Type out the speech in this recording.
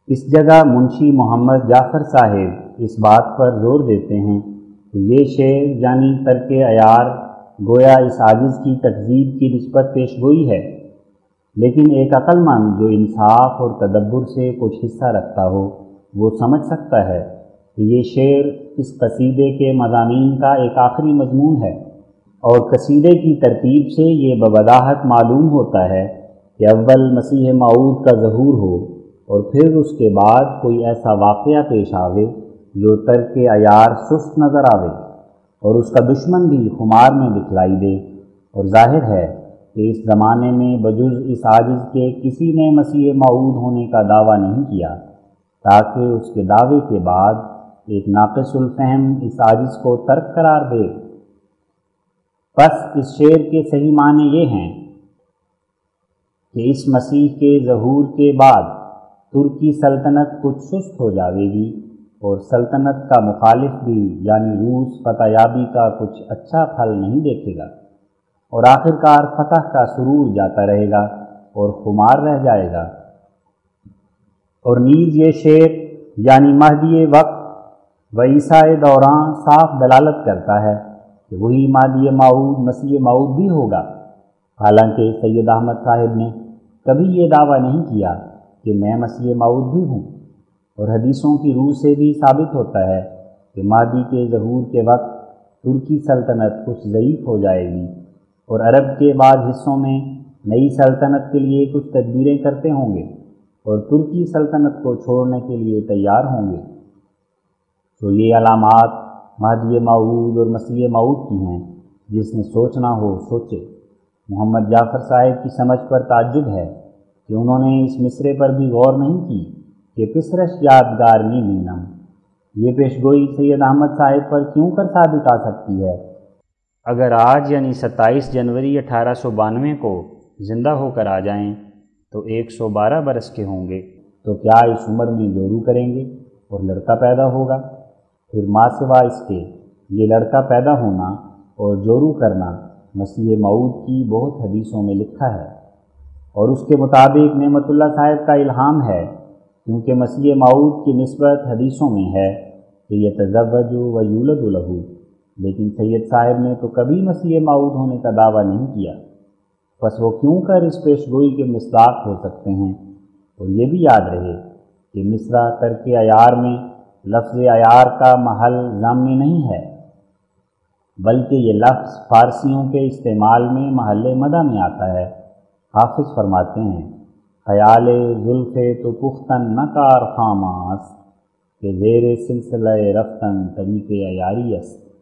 اس جگہ منشی محمد جعفر صاحب اس بات پر زور دیتے ہیں کہ یہ شعر یعنی ترک عیار گویا اس عاجز کی تکذیب کی نسبت پیش گوئی ہے، لیکن ایک عقل مند جو انصاف اور تدبر سے کچھ حصہ رکھتا ہو وہ سمجھ سکتا ہے کہ یہ شعر اس قصیدے کے مضامین کا ایک آخری مضمون ہے، اور قصیدے کی ترتیب سے یہ بوضاحت معلوم ہوتا ہے کہ اول مسیح موعود کا ظہور ہو اور پھر اس کے بعد کوئی ایسا واقعہ پیش آوے جو ترک عیار سست نظر آوے اور اس کا دشمن بھی خمار میں دکھلائی دے، اور ظاہر ہے کہ اس زمانے میں بجز اس عاجز کے کسی نے مسیح موعود ہونے کا دعویٰ نہیں کیا، تاکہ اس کے دعوے کے بعد ایک ناقص الفہم اس عاجز کو ترک قرار دے۔ پس اس شعر کے صحیح معنی یہ ہیں کہ اس مسیح کے ظہور کے بعد ترکی سلطنت کچھ سست ہو جاوے گی اور سلطنت کا مخالف بھی یعنی روس فتح یابی کا کچھ اچھا پھل نہیں دیکھے گا، اور آخر کار فتح کا سرور جاتا رہے گا اور خمار رہ جائے گا۔ اور نیز یہ شعر یعنی مہدی وقت و عیسیٰ دوراں صاف دلالت کرتا ہے کہ وہی مہدی موعود مسیح موعود بھی ہوگا، حالانکہ سید احمد صاحب نے کبھی یہ دعویٰ نہیں کیا کہ میں مسیح موعود بھی ہوں، اور حدیثوں کی روح سے بھی ثابت ہوتا ہے کہ مہدی کے ظہور کے وقت ترکی سلطنت کچھ ضعیف ہو جائے گی اور عرب کے بعض حصوں میں نئی سلطنت کے لیے کچھ تدبیریں کرتے ہوں گے اور ترکی سلطنت کو چھوڑنے کے لیے تیار ہوں گے۔ تو یہ علامات مہدی موعود اور مسیح موعود کی ہیں، جس نے سوچنا ہو سوچے۔ محمد جعفر صاحب کی سمجھ پر تعجب ہے کہ انہوں نے اس مصرے پر بھی غور نہیں کی کہ پسرش یادگار می بینم، یہ پیشگوئی سید احمد صاحب پر کیوں کر ثابت آ سکتی ہے؟ اگر آج یعنی 27 جنوری 1892 کو زندہ ہو کر آ جائیں تو 112 برس کے ہوں گے، تو کیا اس عمر میں جورو کریں گے اور لڑکا پیدا ہوگا؟ پھر ماں سوا اس کے یہ لڑکا پیدا ہونا اور جورو کرنا مسیح موعود کی بہت حدیثوں میں لکھا ہے، اور اس کے مطابق نعمت اللہ صاحب کا الہام ہے، کیونکہ مسیح موعود کی نسبت حدیثوں میں ہے کہ یتزوج و یولد لہ، لیکن سید صاحب نے تو کبھی مسیح موعود ہونے کا دعویٰ نہیں کیا، پس وہ کیوں کر اس پیشگوئی کے مصداق ہو سکتے ہیں؟ اور یہ بھی یاد رہے کہ مصرع ترک عیار میں لفظ عیار کا محل ضم میں نہیں ہے، بلکہ یہ لفظ فارسیوں کے استعمال میں محل مدح میں آتا ہے۔ حافظ فرماتے ہیں خیال زلف تو پختن نہ کار خاماس کہ زیر سلسلہ رفتن طریق عیاری است۔